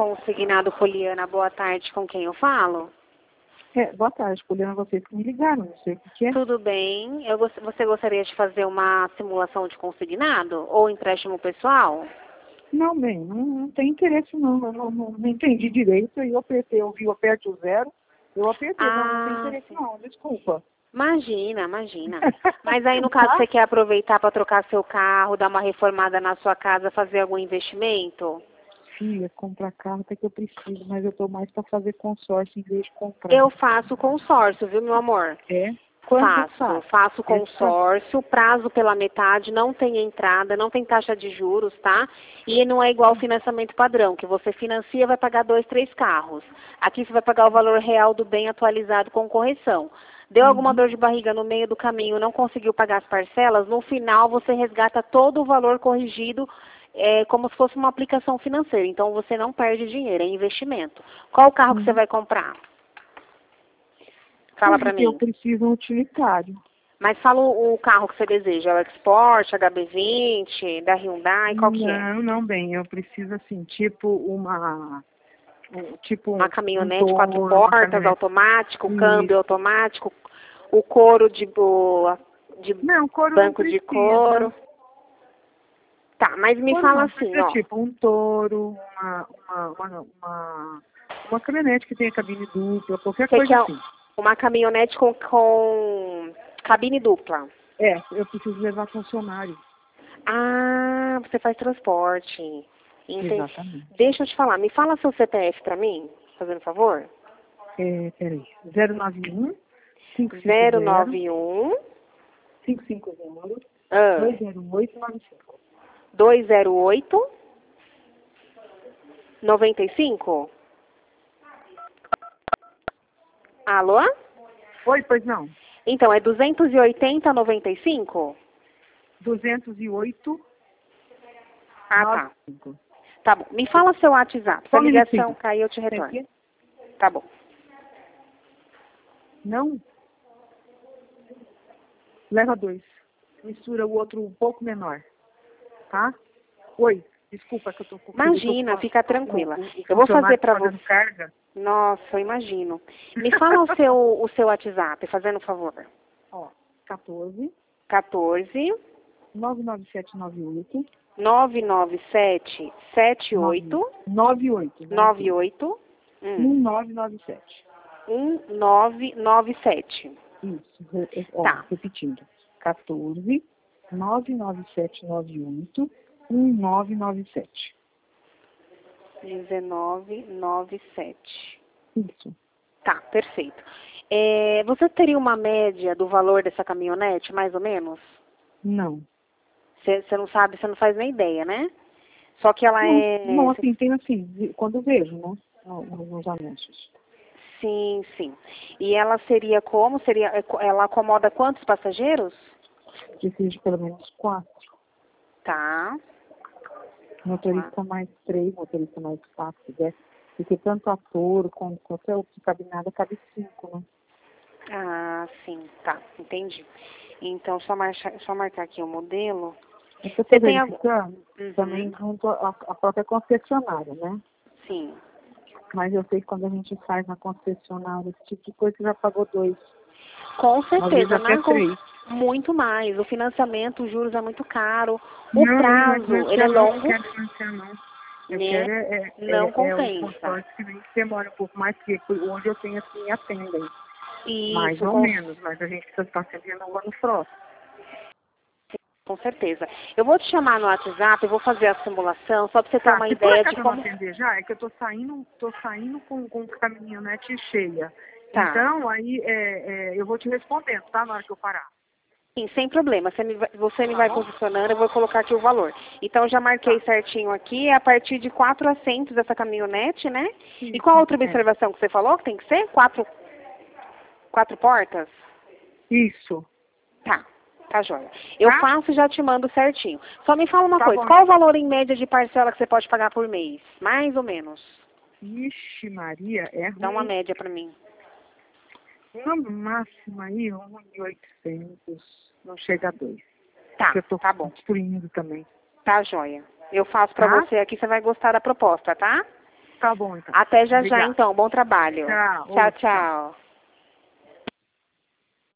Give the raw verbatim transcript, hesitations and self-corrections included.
Consignado Poliana, boa tarde, com quem eu falo? É, boa tarde, Poliana, vocês que me ligaram, não sei o que, que é. Tudo bem, eu, gost- você gostaria de fazer uma simulação de consignado ou empréstimo pessoal? Não, bem, não, não tem interesse não, eu não, não, não entendi direito, e eu apertei, eu vi, eu aperte o zero, eu apertei, não, não tem Ah, interesse sim. não, desculpa. Imagina, imagina. Mas aí no caso Tá? você quer aproveitar para trocar seu carro, dar uma reformada na sua casa, fazer algum investimento? Filha, comprar carro até que eu preciso, mas eu tô mais para fazer consórcio em vez de comprar. Eu faço consórcio, viu, meu amor? É? Quanto Faço, faz? faço Esse quanto? consórcio, prazo pela metade, não tem entrada, não tem taxa de juros, tá? E não é igual ao financiamento padrão, que você financia e vai pagar dois, três carros. Aqui você vai pagar o valor real do bem atualizado com correção. Deu alguma Uhum. dor de barriga no meio do caminho, não conseguiu pagar as parcelas, no final você resgata todo o valor corrigido, é, como se fosse uma aplicação financeira. Então você não perde dinheiro, é investimento. Qual carro que você Uhum. vai comprar? Fala pra Eu mim. preciso um utilitário. Mas fala o, o carro que você deseja, é o Export, H B vinte, da Hyundai, qual que é? Não, não, bem, eu preciso assim, tipo uma, um- tipo Uma um, um caminhonete, quatro touro, uma portas, caminhonete. automático, câmbio Isso. automático, o couro de, bo- de Não, couro não banco de precisa. couro. Tá, mas me Couro fala não assim, precisa, ó. tipo um touro, uma, uma, uma, uma, uma caminhonete que tenha cabine dupla, qualquer Você coisa quer assim. uma caminhonete com, com cabine dupla? É, eu preciso levar funcionário. Ah, você faz transporte. Entendi. Exatamente. Deixa eu te falar, me fala seu C P F pra mim, fazendo favor. É, peraí. zero nove um, cinco cinco Zero zero, nove um cinco cinco zero, ah, dois zero oito nove cinco. dois zero oito noventa e cinco. Alô? Oi, pois não. Então, é duzentos e oitenta noventa e cinco? duzentos e oito, Ah, noventa tá. e cinco. Tá bom. Me fala seu WhatsApp. Se Só a um ligação minutinho. cair, eu te Tem retorno. aqui? Tá bom. Não? Leva dois. Mistura o outro um pouco menor. Tá? Oi, desculpa que eu tô com eu tô Imagina, com fica tô com tranquila. o, o Eu vou fazer funcionário pra fazendo você. carga. Nossa, eu imagino. Me fala o seu, o seu WhatsApp, fazendo um favor. Ó, quatorze, quatorze, nove nove sete nove oito, nove nove sete, sete nove oito, nove oito, nove nove oito, oito, um nove nove sete. um nove nove sete. Isso, re- re- ó, Tá. repetindo. quatorze, nove nove sete nove oito, um nove nove sete. dezenove noventa e sete. Isso. Tá, perfeito. É, você teria uma média do valor dessa caminhonete, mais ou menos? Não. Você não sabe, você não faz nem ideia, né? Só que ela Não, é... não, assim, tem assim, vi- quando eu vejo, né? no- no- Nos anúncios. Sim, sim. E ela seria como? Seria, ela acomoda quantos passageiros? Preciso de pelo menos quatro. Tá. Motorista mais três, motorista mais quatro, se quiser. Porque tanto ator como qualquer outro que cabe nada, cabe cinco, né? Ah, sim, tá, entendi. Então, só marcar, só marcar aqui o modelo. É que eu Você estou tem algum... verificando Uhum, também junto à à própria concessionária, né? sim. Mas eu sei que quando a gente faz na concessionária, esse tipo de coisa, você já pagou dois. Com Às vezes certeza, até na con- três. muito mais. O financiamento, os juros é muito caro. O Não, não, não é prazo, ele é financiar não, não longo, quero financiar não. Eu né? quero é, é, Não é, é o compensa. consórcio que vem que demora um pouco mais, porque hoje eu tenho assim, me atendem. Mais Isso, ou com, menos, mas a gente precisa estar sempre no ano próximo. com certeza. Eu vou te chamar no WhatsApp, eu vou fazer a simulação, só para você ter Tá, uma se por ideia de acaso eu não como... atender já, é que eu tô saindo, tô saindo com, com a caminhonete cheia. Tá. Então, aí é, é, eu vou te respondendo, tá? Na hora que eu parar. Sim, sem problema. Você me, vai- você me Tá vai bom? posicionando, eu vou colocar aqui o valor. Então, já marquei Tá. certinho aqui, é a partir de quatro assentos essa caminhonete, né? E qual a Isso, outra é. observação que você falou que tem que ser? Quatro, quatro portas? Isso. Tá, tá joia. Eu Tá? faço e já te mando certinho. Só me fala uma Tá coisa, bom, qual o então. valor em média de parcela que você pode pagar por mês? Mais ou menos? Ixi, Maria, é Dá uma ruim. média pra mim. No máximo aí, um milhão e oitocentos, não chega a dois. Tá, Porque eu tô tá bom. construindo também. Tá joia. Eu faço pra Tá? você aqui, você vai gostar da proposta, tá? Tá bom, então. Até já Obrigada. já, então. Bom trabalho. Tchau. Tchau, Outro, tchau. tchau.